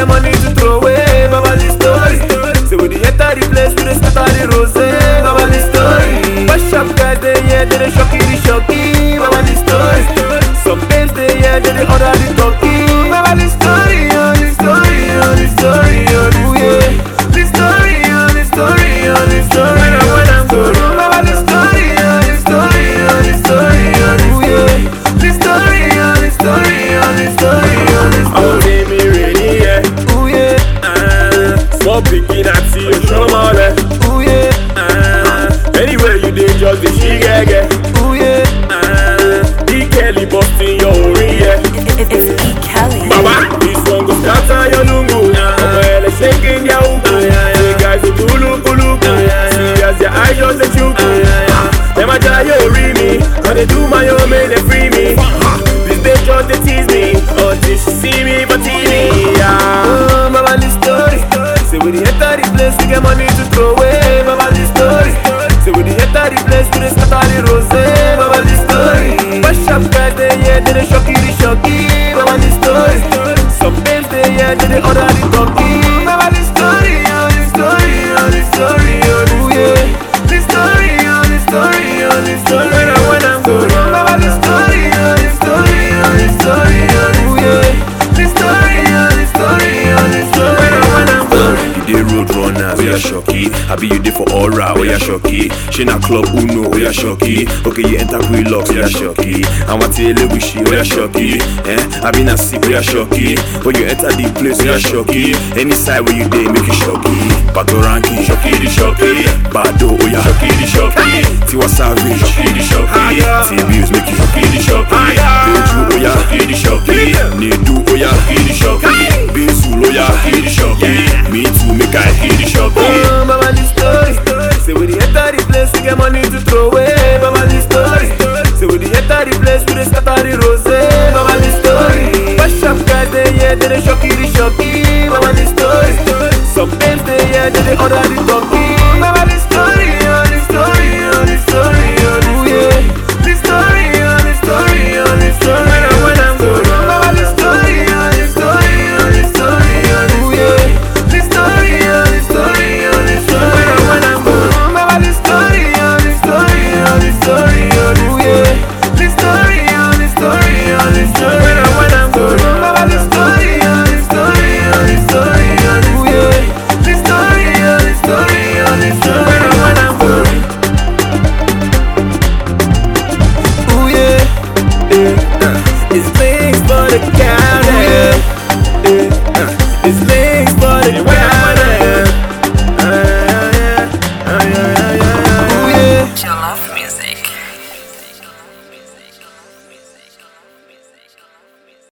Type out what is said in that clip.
get money to throw away. Baba the story. Say we dey enter the place, we dey scatter the rose. Baba the story. Wash up guys, they yeah, they dey shocky the shocky. Baba the story. Some babes they yeah, they dey order the turkey. Baba the story, oh the story, oh the story, oh the yeah. The story, oh the story, oh the story. When I'm good, Baba the story, oh the story, oh the story, oh the yeah. The story, oh the story, oh the story, oh the story. Oh, they me ready, yeah. Ooh yeah, Small picking at see you show money. ooh yeah, Anywhere you dey just the shigege. ooh yeah. E. Kelly busting your ori, yeah. It's E. Kelly. Baba, this one go scatter your lungu. Well, it's shaking your uku. The guys who do look. See as your eyes just a chook. Them a try you read me. When they do my own, make they free me. This bitch just they tease me. Until she see me for TV, yeah. Baba the story. Say we dey enter the place, we get money to throw away. Baba the story. Say we dey enter the place, we dey scatter the rose. Baba the story. Wash up guys, they yeah, they dey shocky the shocky. Baba the story. Some babes they yeah, they dey order the turkey. Baba the story, oh the story, oh the story, oh the yeah. The story, oh the story, oh the story. When I'm good, Baba the story, oh the story, oh the story, oh the yeah. The story, oh the story, oh the story. When I'm good. You dey road runners, we are shocky. Happy you dey for aura, we are shocky. She na club Uno, we are shocky. Okay, you enter Quilocks, we are shocky. And what tell wishi, we are shocky. I been a sick, we are shocky. When you enter the place, we are shocky. Any side where you dey, make you shocky. Bato ranking, shocky the shocky. Bado, we are shocky the shocky. Tiwa Savage, shocky the shocky. T-Views, make you shocky the shocky. Beju, we are shocky the shocky. Nedu, we are shocky the shocky. Bezu, we are shocky the shocky. Me too, make I shocky the shocky. Baba the story. Say we dey enter the place, we get money to